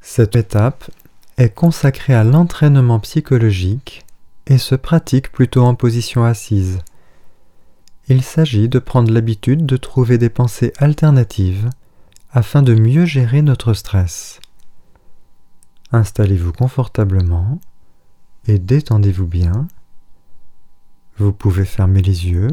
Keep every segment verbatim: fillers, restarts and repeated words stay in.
Cette étape est consacrée à l'entraînement psychologique et se pratique plutôt en position assise. Il s'agit de prendre l'habitude de trouver des pensées alternatives afin de mieux gérer notre stress. Installez-vous confortablement et détendez-vous bien. Vous pouvez fermer les yeux.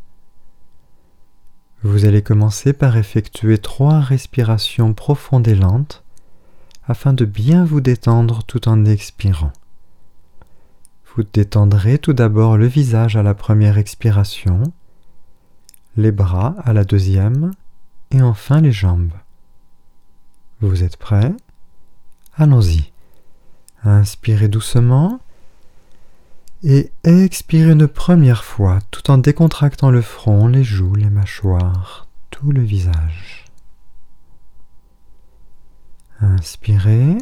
Vous allez commencer par effectuer trois respirations profondes et lentes afin de bien vous détendre tout en expirant. Vous détendrez tout d'abord le visage à la première expiration, les bras à la deuxième et enfin les jambes. Vous êtes prêts? Allons-y. Inspirez doucement et expirez une première fois tout en décontractant le front, les joues, les mâchoires, tout le visage. Inspirez,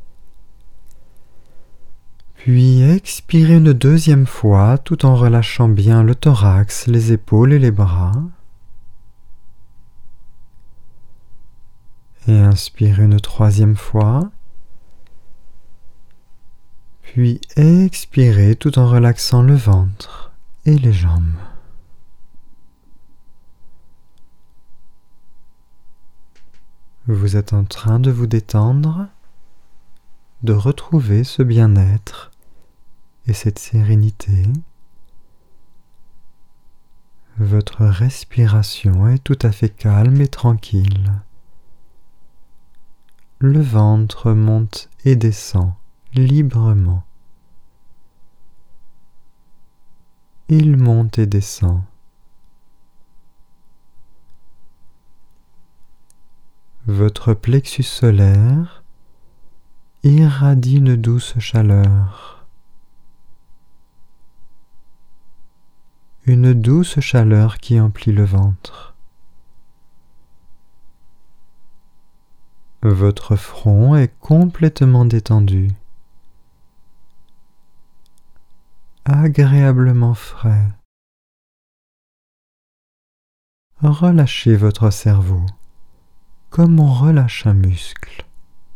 puis expirez une deuxième fois tout en relâchant bien le thorax, les épaules et les bras. Et inspirez une troisième fois. Puis expirez tout en relaxant le ventre et les jambes. Vous êtes en train de vous détendre, de retrouver ce bien-être et cette sérénité. Votre respiration est tout à fait calme et tranquille. Le ventre monte et descend librement. Il monte et descend. Votre plexus solaire irradie une douce chaleur. Une douce chaleur qui emplit le ventre. Votre front est complètement détendu, agréablement frais. Relâchez votre cerveau comme on relâche un muscle.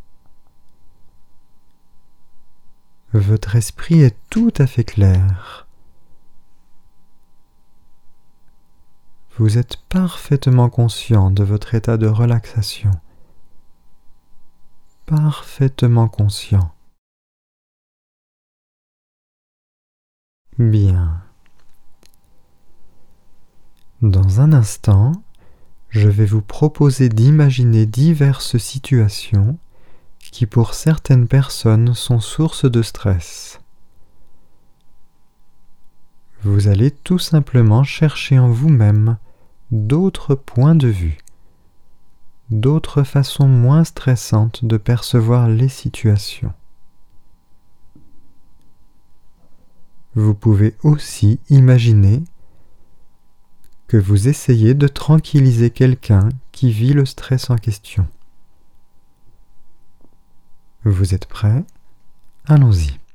Votre esprit est tout à fait clair. Vous êtes parfaitement conscient de votre état de relaxation. Parfaitement conscient. Bien. Dans un instant, je vais vous proposer d'imaginer diverses situations qui pour certaines personnes sont source de stress. Vous allez tout simplement chercher en vous-même d'autres points de vue, d'autres façons moins stressantes de percevoir les situations. Vous pouvez aussi imaginer que vous essayez de tranquilliser quelqu'un qui vit le stress en question. Vous êtes prêts? Allons-y.